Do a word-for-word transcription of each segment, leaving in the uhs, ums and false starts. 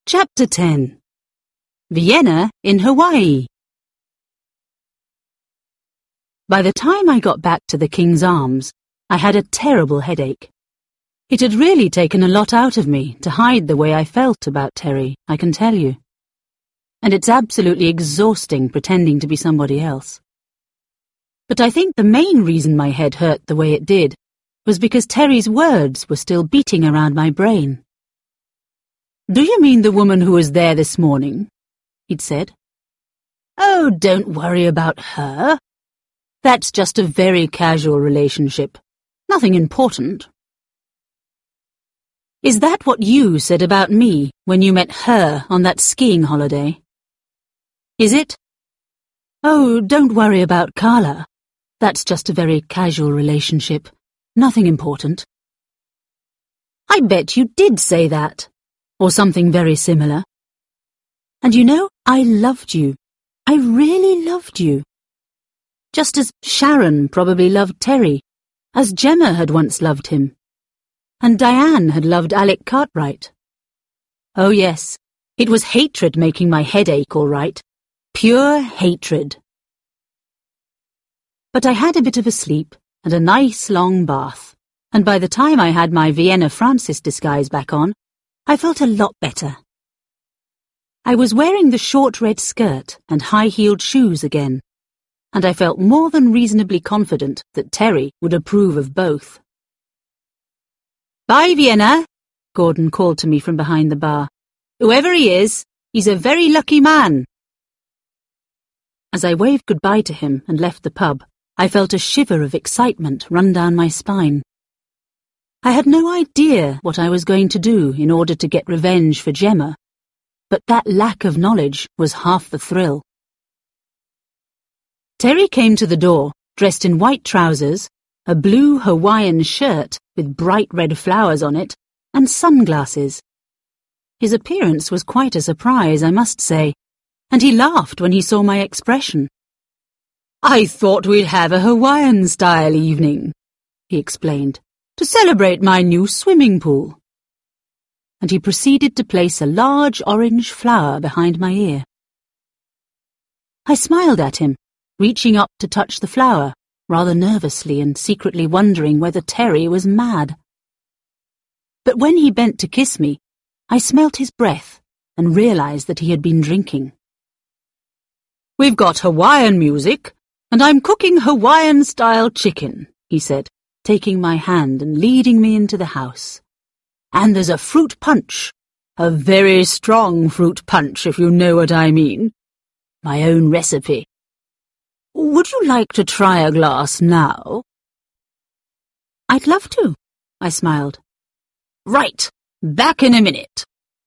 Chapter ten. Vienna in Hawaii. By the time I got back to the King's Arms, I had a terrible headache. It had really taken a lot out of me to hide the way I felt about Terry, I can tell you. And it's absolutely exhausting pretending to be somebody else. But I think the main reason my head hurt the way it did was because Terry's words were still beating around my brain. "Do you mean the woman who was there this morning?" he'd said. "Oh, don't worry about her. That's just a very casual relationship. Nothing important." "Is that what you said about me when you met her on that skiing holiday?" "Is it?" "Oh, don't worry about Carla. That's just a very casual relationship. Nothing important." "I bet you did say that. Or something very similar. And you know, I loved you. I really loved you. Just as Sharon probably loved Terry, as Gemma had once loved him, and Diane had loved Alec Cartwright. Oh yes, it was hatred making my head ache, all right. Pure hatred. But I had a bit of a sleep and a nice long bath, and by the time I had my Vienna Francis disguise back on, I felt a lot better. I was wearing the short red skirt and high-heeled shoes again, and I felt more than reasonably confident that Terry would approve of both. "Bye, Vienna," Gordon called to me from behind the bar. "Whoever he is, he's a very lucky man." As I waved goodbye to him and left the pub, I felt a shiver of excitement run down my spine. I had no idea what I was going to do in order to get revenge for Gemma, but that lack of knowledge was half the thrill. Terry came to the door, dressed in white trousers, a blue Hawaiian shirt with bright red flowers on it, and sunglasses. His appearance was quite a surprise, I must say, and he laughed when he saw my expression. "I thought we'd have a Hawaiian-style evening," he explained, "to celebrate my new swimming pool." And he proceeded to place a large orange flower behind my ear. I smiled at him, reaching up to touch the flower, rather nervously and secretly wondering whether Terry was mad. But when he bent to kiss me, I smelt his breath and realized that he had been drinking. "We've got Hawaiian music, and I'm cooking Hawaiian-style chicken," he said, taking my hand and leading me into the house. "And there's a fruit punch, a very strong fruit punch, if you know what I mean. My own recipe. Would you like to try a glass now?" "I'd love to," I smiled. "Right, back in a minute."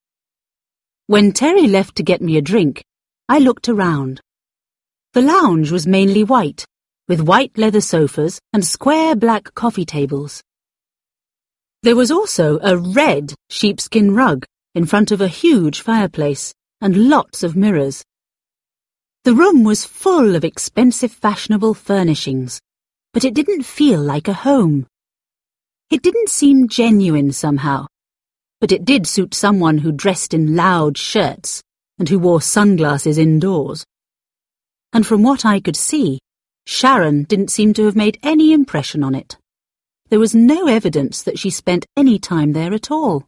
When Terry left to get me a drink, I looked around. The lounge was mainly white, with white leather sofas and square black coffee tables. There was also a red sheepskin rug in front of a huge fireplace and lots of mirrors. The room was full of expensive fashionable furnishings, but it didn't feel like a home. It didn't seem genuine somehow, but it did suit someone who dressed in loud shirts and who wore sunglasses indoors. And from what I could see, Sharon didn't seem to have made any impression on it. There was no evidence that she spent any time there at all.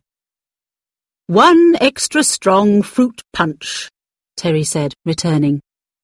"One extra strong fruit punch," Terry said, returning.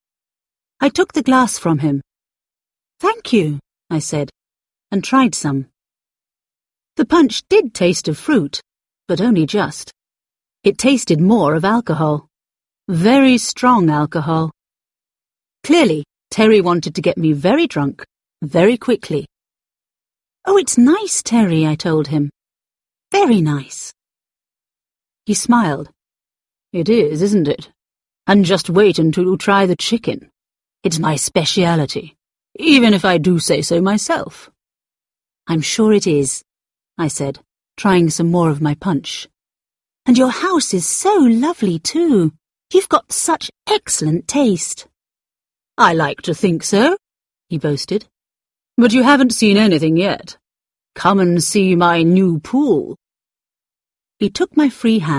I took the glass from him. "Thank you," I said, and tried some. The punch did taste of fruit, but only just. It tasted more of alcohol. Very strong alcohol. Clearly, Terry wanted to get me very drunk, very quickly. "Oh, it's nice, Terry," I told him. "Very nice." He smiled. "It is, isn't it? And just wait until you try the chicken. It's my speciality, even if I do say so myself." "I'm sure it is," I said, trying some more of my punch. "And your house is so lovely, too. You've got such excellent taste." "I like to think so," he boasted. "But you haven't seen anything yet. Come and see my new pool." He took my free hand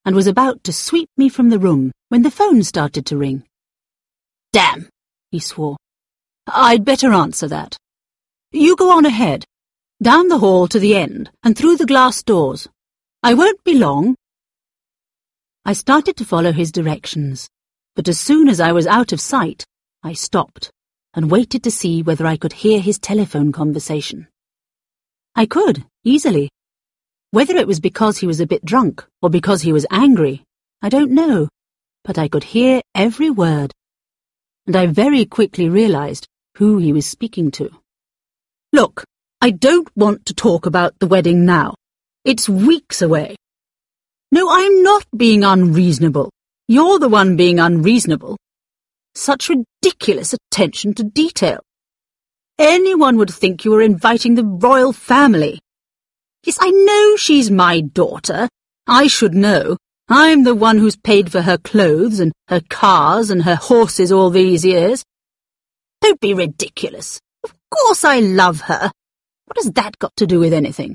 and was about to sweep me from the room when the phone started to ring. "Damn," he swore. "I'd better answer that. You go on ahead, down the hall to the end and through the glass doors. I won't be long." I started to follow his directions, but as soon as I was out of sight, I stopped and waited to see whether I could hear his telephone conversation. I could, easily. Whether it was because he was a bit drunk or because he was angry, I don't know, but I could hear every word, and I very quickly realized who he was speaking to. "Look, I don't want to talk about the wedding now. It's weeks away." "No, I'm not being unreasonable. You're the one being unreasonable. Such ridiculous attention to detail. Anyone would think you were inviting the royal family. Yes, I know she's my daughter. I should know. I'm the one who's paid for her clothes and her cars and her horses all these years. Don't be ridiculous. Of course I love her. What has that got to do with anything?"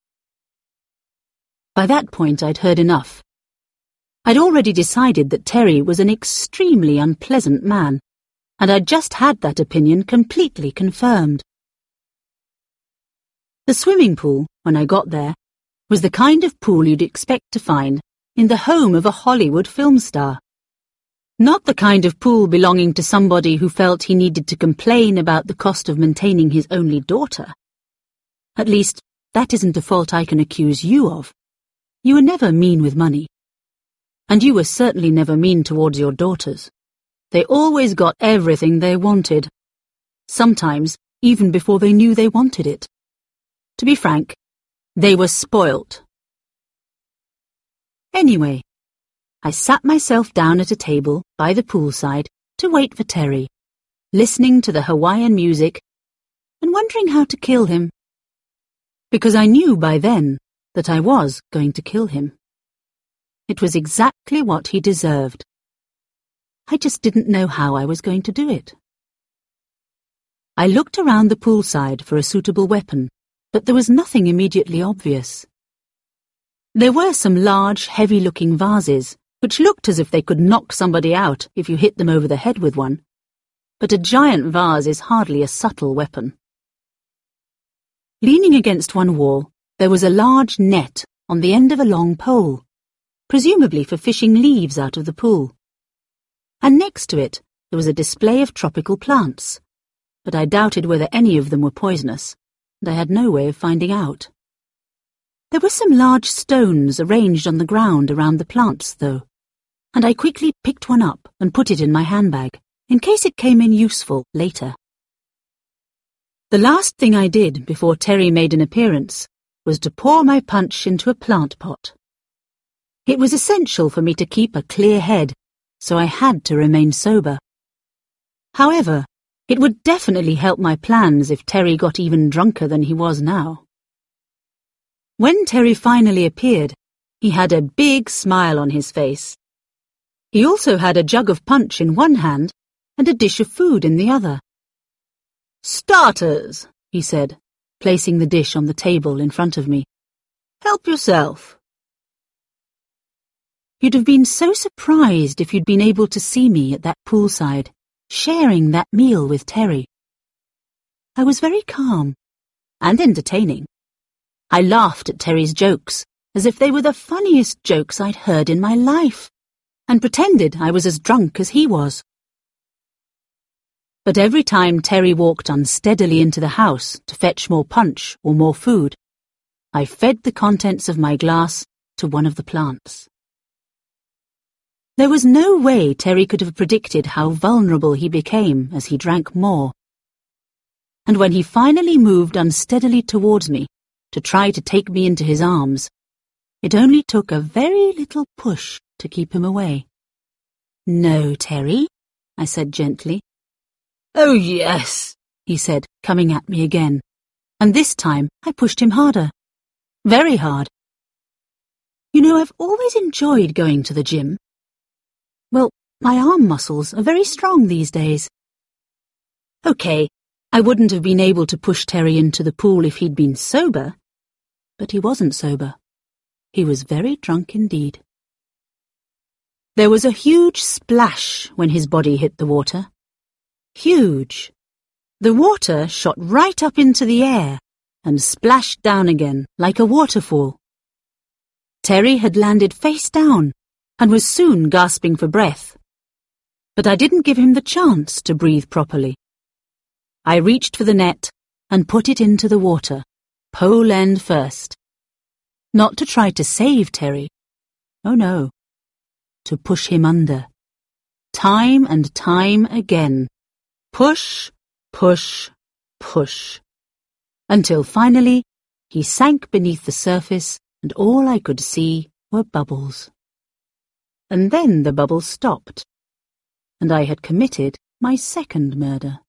By that point I'd heard enough. I'd already decided that Terry was an extremely unpleasant man, and I'd just had that opinion completely confirmed. The swimming pool, when I got there, was the kind of pool you'd expect to find in the home of a Hollywood film star. Not the kind of pool belonging to somebody who felt he needed to complain about the cost of maintaining his only daughter. At least, that isn't a fault I can accuse you of. You were never mean with money. And you were certainly never mean towards your daughters. They always got everything they wanted. Sometimes even before they knew they wanted it. To be frank, they were spoilt. Anyway, I sat myself down at a table by the poolside to wait for Terry, listening to the Hawaiian music and wondering how to kill him. Because I knew by then that I was going to kill him. It was exactly what he deserved. I just didn't know how I was going to do it. I looked around the poolside for a suitable weapon, but there was nothing immediately obvious. There were some large, heavy-looking vases, which looked as if they could knock somebody out if you hit them over the head with one. But a giant vase is hardly a subtle weapon. Leaning against one wall, there was a large net on the end of a long pole, presumably for fishing leaves out of the pool. And next to it, there was a display of tropical plants, but I doubted whether any of them were poisonous, and I had no way of finding out. There were some large stones arranged on the ground around the plants, though, and I quickly picked one up and put it in my handbag, in case it came in useful later. The last thing I did before Terry made an appearance was to pour my punch into a plant pot. It was essential for me to keep a clear head, so I had to remain sober. However, it would definitely help my plans if Terry got even drunker than he was now. When Terry finally appeared, he had a big smile on his face. He also had a jug of punch in one hand and a dish of food in the other. "Starters," he said, placing the dish on the table in front of me. "Help yourself." You'd have been so surprised if you'd been able to see me at that poolside, sharing that meal with Terry. I was very calm and entertaining. I laughed at Terry's jokes as if they were the funniest jokes I'd heard in my life, and pretended I was as drunk as he was. But every time Terry walked unsteadily into the house to fetch more punch or more food, I fed the contents of my glass to one of the plants. There was no way Terry could have predicted how vulnerable he became as he drank more. And when he finally moved unsteadily towards me to try to take me into his arms, it only took a very little push to keep him away. "No, Terry," I said gently. "Oh, yes," he said, coming at me again, and this time I pushed him harder. Very hard. You know, I've always enjoyed going to the gym. Well, my arm muscles are very strong these days. Okay, I wouldn't have been able to push Terry into the pool if he'd been sober, but he wasn't sober. He was very drunk indeed. There was a huge splash when his body hit the water. Huge. The water shot right up into the air and splashed down again like a waterfall. Terry had landed face down and was soon gasping for breath. But I didn't give him the chance to breathe properly. I reached for the net and put it into the water, pole end first. Not to try to save Terry. Oh no. To push him under. Time and time again. Push, push, push. Until finally he sank beneath the surface and all I could see were bubbles. And then the bubbles stopped, and I had committed my second murder.